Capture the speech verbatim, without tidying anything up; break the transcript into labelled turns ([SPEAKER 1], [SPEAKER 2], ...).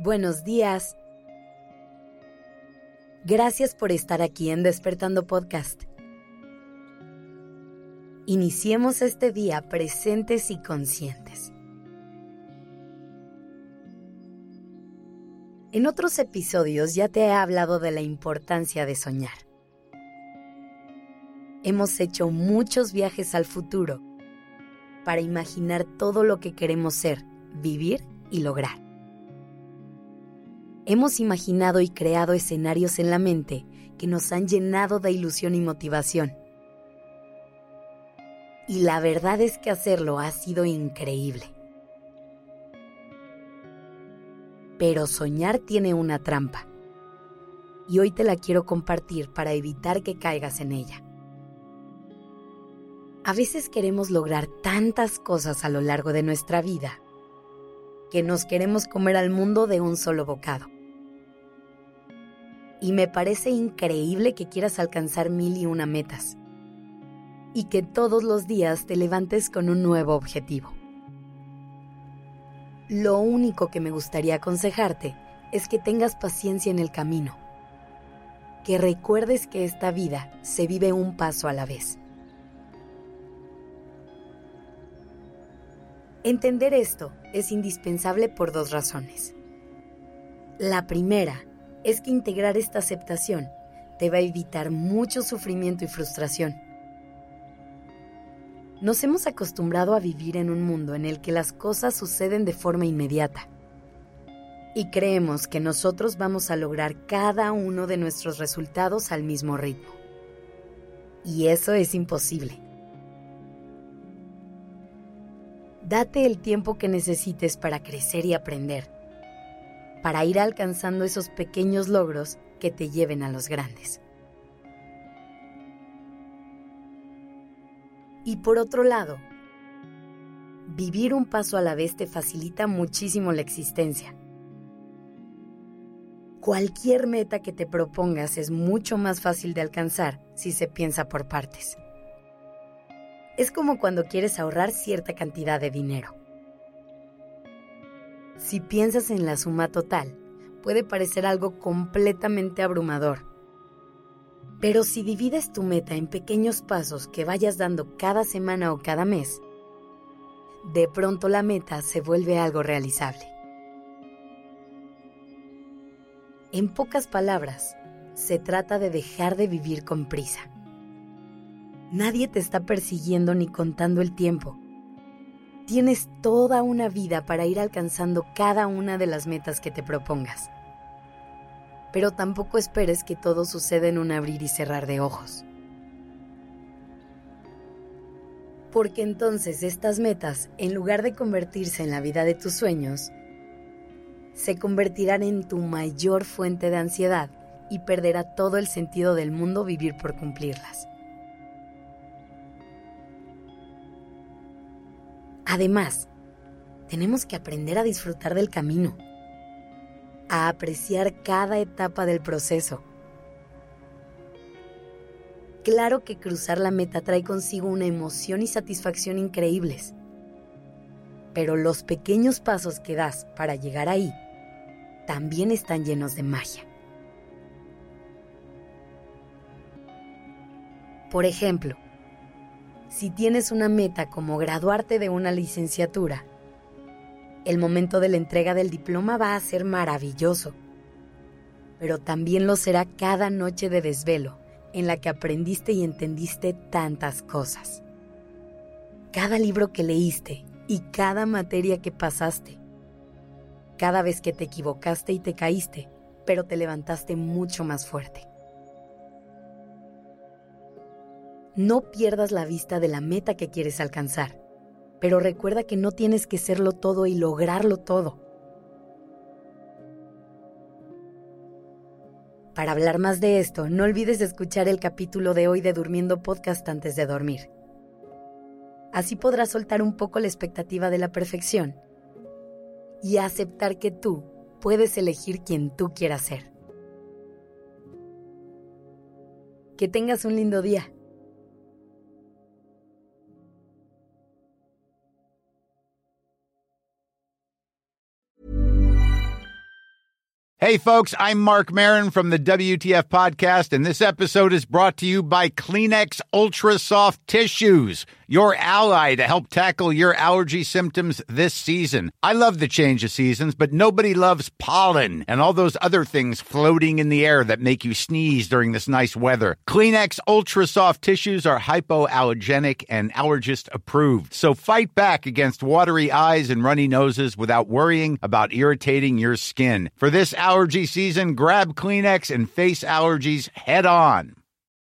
[SPEAKER 1] Buenos días. Gracias por estar aquí en Despertando Podcast. Iniciemos este día presentes y conscientes. En otros episodios ya te he hablado de la importancia de soñar. Hemos hecho muchos viajes al futuro para imaginar todo lo que queremos ser, vivir y lograr. Hemos imaginado y creado escenarios en la mente que nos han llenado de ilusión y motivación. Y la verdad es que hacerlo ha sido increíble. Pero soñar tiene una trampa. Y hoy te la quiero compartir para evitar que caigas en ella. A veces queremos lograr tantas cosas a lo largo de nuestra vida que nos queremos comer al mundo de un solo bocado. Y me parece increíble que quieras alcanzar mil y una metas y que todos los días te levantes con un nuevo objetivo. Lo único que me gustaría aconsejarte es que tengas paciencia en el camino, que recuerdes que esta vida se vive un paso a la vez. Entender esto es indispensable por dos razones. La primera es que integrar esta aceptación te va a evitar mucho sufrimiento y frustración. Nos hemos acostumbrado a vivir en un mundo en el que las cosas suceden de forma inmediata y creemos que nosotros vamos a lograr cada uno de nuestros resultados al mismo ritmo. Y eso es imposible. Date el tiempo que necesites para crecer y aprender, para ir alcanzando esos pequeños logros que te lleven a los grandes. Y por otro lado, vivir un paso a la vez te facilita muchísimo la existencia. Cualquier meta que te propongas es mucho más fácil de alcanzar si se piensa por partes. Es como cuando quieres ahorrar cierta cantidad de dinero. Si piensas en la suma total, puede parecer algo completamente abrumador. Pero si divides tu meta en pequeños pasos que vayas dando cada semana o cada mes, de pronto la meta se vuelve algo realizable. En pocas palabras, se trata de dejar de vivir con prisa. Nadie te está persiguiendo ni contando el tiempo. Tienes toda una vida para ir alcanzando cada una de las metas que te propongas. Pero tampoco esperes que todo suceda en un abrir y cerrar de ojos. Porque entonces estas metas, en lugar de convertirse en la vida de tus sueños, se convertirán en tu mayor fuente de ansiedad y perderá todo el sentido del mundo vivir por cumplirlas. Además, tenemos que aprender a disfrutar del camino, a apreciar cada etapa del proceso. Claro que cruzar la meta trae consigo una emoción y satisfacción increíbles, pero los pequeños pasos que das para llegar ahí también están llenos de magia. Por ejemplo, si tienes una meta como graduarte de una licenciatura, el momento de la entrega del diploma va a ser maravilloso, pero también lo será cada noche de desvelo en la que aprendiste y entendiste tantas cosas. Cada libro que leíste y cada materia que pasaste. Cada vez que te equivocaste y te caíste, pero te levantaste mucho más fuerte. No pierdas la vista de la meta que quieres alcanzar, pero recuerda que no tienes que serlo todo y lograrlo todo. Para hablar más de esto, no olvides escuchar el capítulo de hoy de Durmiendo Podcast antes de dormir. Así podrás soltar un poco la expectativa de la perfección y aceptar que tú puedes elegir quien tú quieras ser. Que tengas un lindo día.
[SPEAKER 2] Hey, folks, I'm Mark Maron from the W T F Podcast, and this episode is brought to you by Kleenex Ultra Soft Tissues, your ally to help tackle your allergy symptoms this season. I love the change of seasons, but nobody loves pollen and all those other things floating in the air that make you sneeze during this nice weather. Kleenex Ultra Soft Tissues are hypoallergenic and allergist approved, so fight back against watery eyes and runny noses without worrying about irritating your skin. For this allergy season, grab Kleenex and face allergies head on.